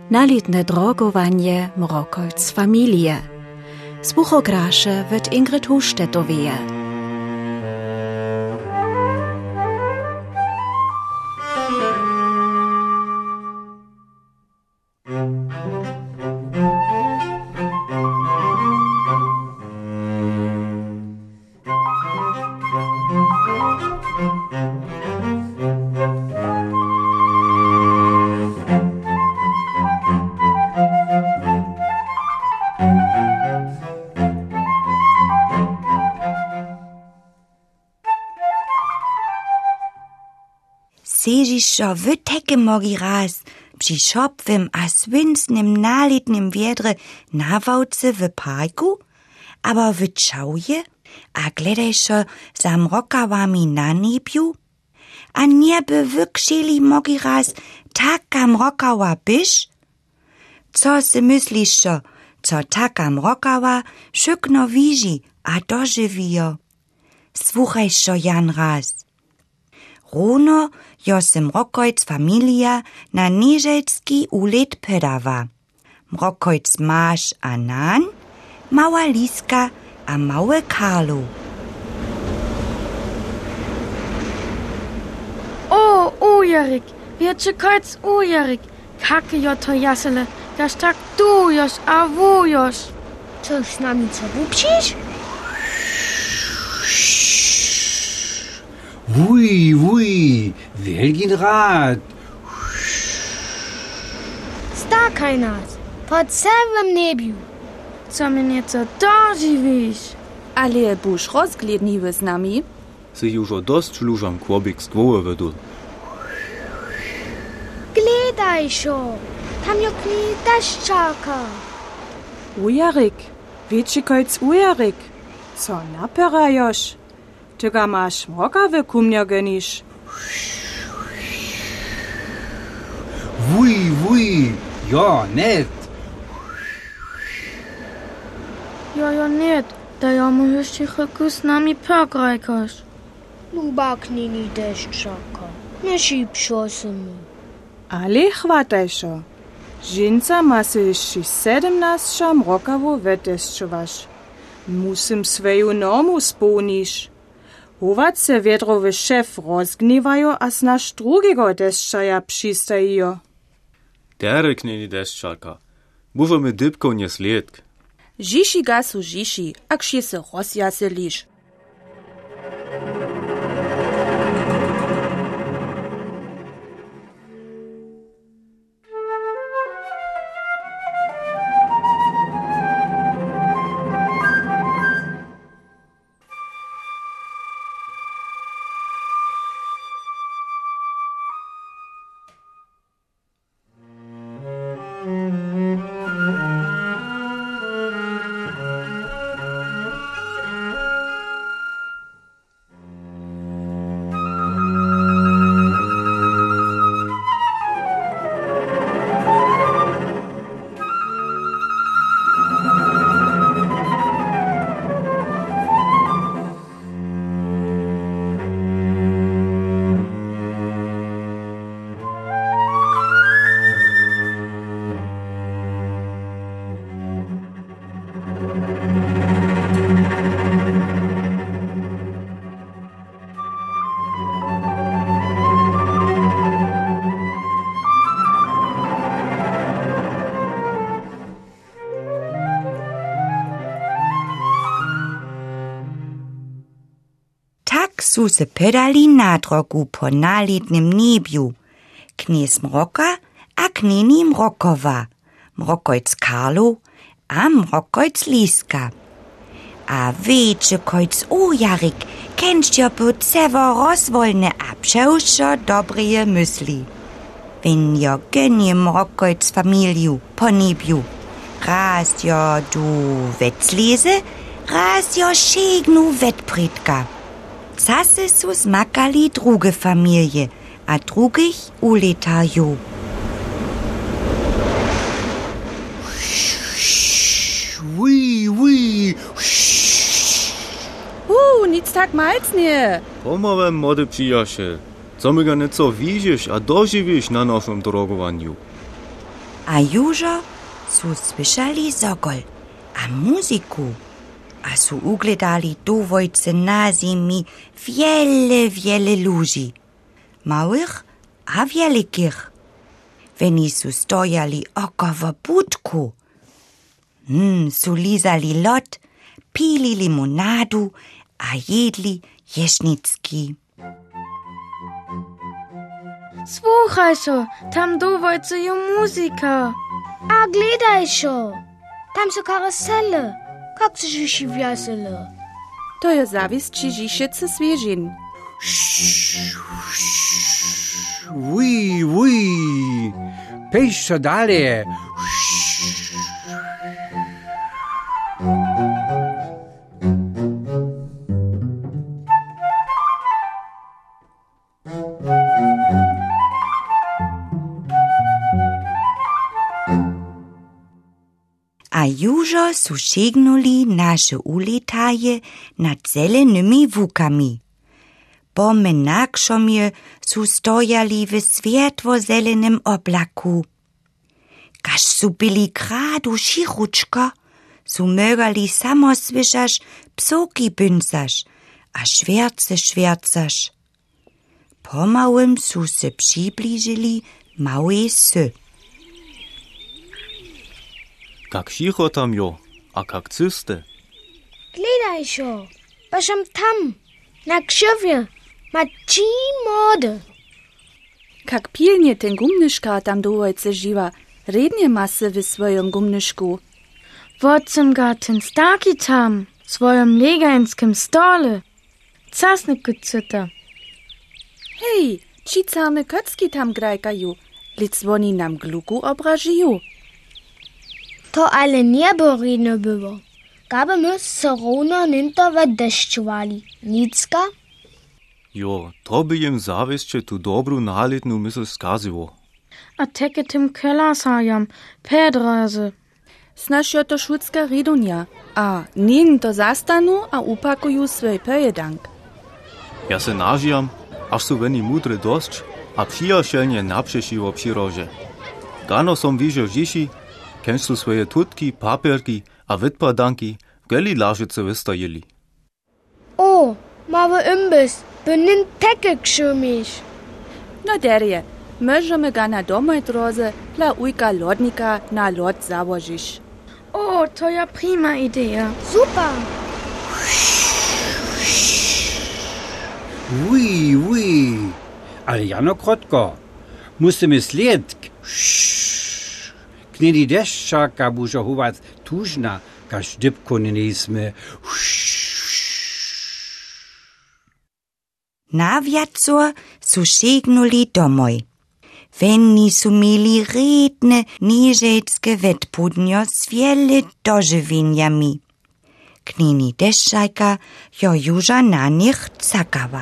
Nalitne drogowanie Mrokojc familie. Słuchograsze wird Ingrid Husztetowie. Sežiszo wyteke mogi raz, przy szopwym a swinsnym nalitnym wiedre na wałce w parku, aber wyczałuje, a gledajszo za mrokawami na niebiu, a nieby wykrzeli mogi raz taka mrokawa byś? Co si myśliszo, co taka mrokawa szykno widzi, a dożywio? Słuchajszo Jan raz. Runo jo se Mrokojc familia na Niželjski ulet pedawa. Mrokojc Maš a Nan, mała Liska a małe Karlu. O, ujarik, wiecie kojc ujarik, kake jo to jasele, jaś tak dujoś, a wujoś. Coś z nami co wupsisz? Wuj, wielkin rad. Stakaj nas, pod całym niebiu. Co mnie co dożywisz? Ale busz rozgledniwy z nami? Si już o dość lużam kłobik z głowy wedul. Gledaj szo, tam jokni deszczaka. Ujarik, wiecie kojc ujarik? Co naperajosz? Tyga masz mrokawy ku mnie genisz. Wuj, ja, net. Jo, net, da jo możesz ci chyku z nami pograjkoś. Lubak nini deszczaka, nie szybszo symy. Ale chwatajszo. Żynca ma się jeszcze 17 mrokawu wydeszczować. Musim swoją normu spełnić. Hować se wiedrowy szef rozgniewają, a nasz drugiego deszczaja przystają. Derek nini deszczaka. Bufamy dybką nie sledk. Žiši gasu žiši, ak še se rozjaseliš. Su se pedali na drogu po nalitnym niebiu. Kniez Mroka a knini Mrokowa, Mrokojc Karlu a Mrokojc Liska. A wiecie kojc ujarik, kennst po cewo rozwolne a przeuszo dobrie myśli. Wenn jo genie Mrokojc familiu po niebiu, raz jo du wetzlese, raz jo szegnu wetpritka. Zase su smakali druge familie, a drugich uletajo. Wuj. Nic tak malc nie. Pomowem młody przyjaciel. Co my go nieco widzisz, a dożywisz na naszym drogowaniu. A južo su słyszali zogol a muziku. A su ugledali dowojce na zimi wiele ludzi. Małych a wielkich. Weni su stojali około budku. Su lizali lot, pili limonadu a jedli ješnicki. Słuchaj się, tam dowojce je muzika. A gledaj się, tam są karusele, jak się dziś wiesele. To je zawis Čižišece svježin. Wuj, pejš co dalej. A južo su šegnuli naše uletaje nad zelenými vukami. Po menakšomje su stojali v svietlo-zelenem oblaku. Kaž su bili gradu širučko, su mögali samo svišaš psoki bünsaš, a švercaš. Pomałym su se přiblížili małe sy. Kak šicho tam jo, a kak cyste. Gledaj się, pašam tam, na krzywie, ma ci mody. Kak pilnie ten gumnyška tam dowojce živa, rednie ma se w swojom gumnyšku. Wocem ga ten staki tam, w swoim legańskim stole. Casnyku cyta. Hej, ci same kocki tam grajkaju, lic woni nam gluku obražiju. To ale niebo redno było. Gaby my se rovno nintowe dešćovali. Nicka? Jo, to by jem zavisće tu dobru naletnu mysl skazivo. A teke tim kelasajam, pedraze. Snaž jo to šutska redunja, a nin to zastanu a upakuju svoj pojedank. Ja se nažijam, až su veni mudre dosć, a přijašelnje napšešivo přirože. Gano som vižel žiši, kenž su svoje tutki, papierki a vytpadanki v geli lažice vystajili. O, mały imbis, bin nin teke kszumiš. No derje, możemy ga na domoj droze dla ujka lodnika na lod założyć. O, to ja prima idea. Super. Wuj, ale jano krotko. Musimy sled. Knedi deszczaka bužo huvat tužna, kaž dybko nenisme. Na wieczór su šegnuli domoj. Wenni su mieli redne niżeckie wetpudnio z wiele dożywieniami. Knini deszczajka jo juża na nich cakała.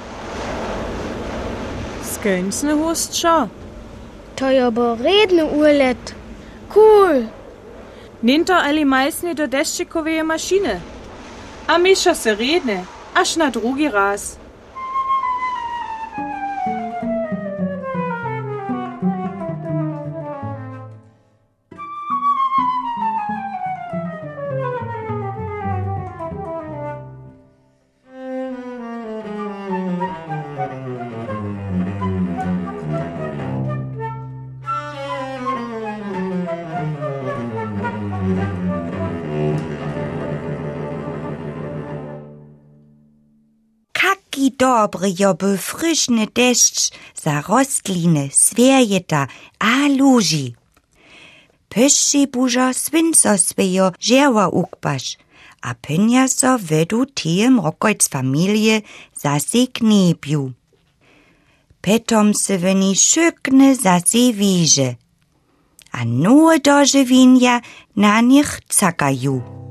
Skęsny hustšo. To je bo redny urlet. Cool. Ninto ali majsne do deszczykowej maszyny. A misza se redne, aż na drugi raz. Jaki dobry jo był frischny deszcz za rostliny, zwierjeta a ludzi. Pyszczy bużo swinco swojo dzieła ukpasz, a pynja so wedu tiem rokojc familie zase kniepiu. Petom se weni szykne zase wiże, a nowe dożywienia na nich cakaju.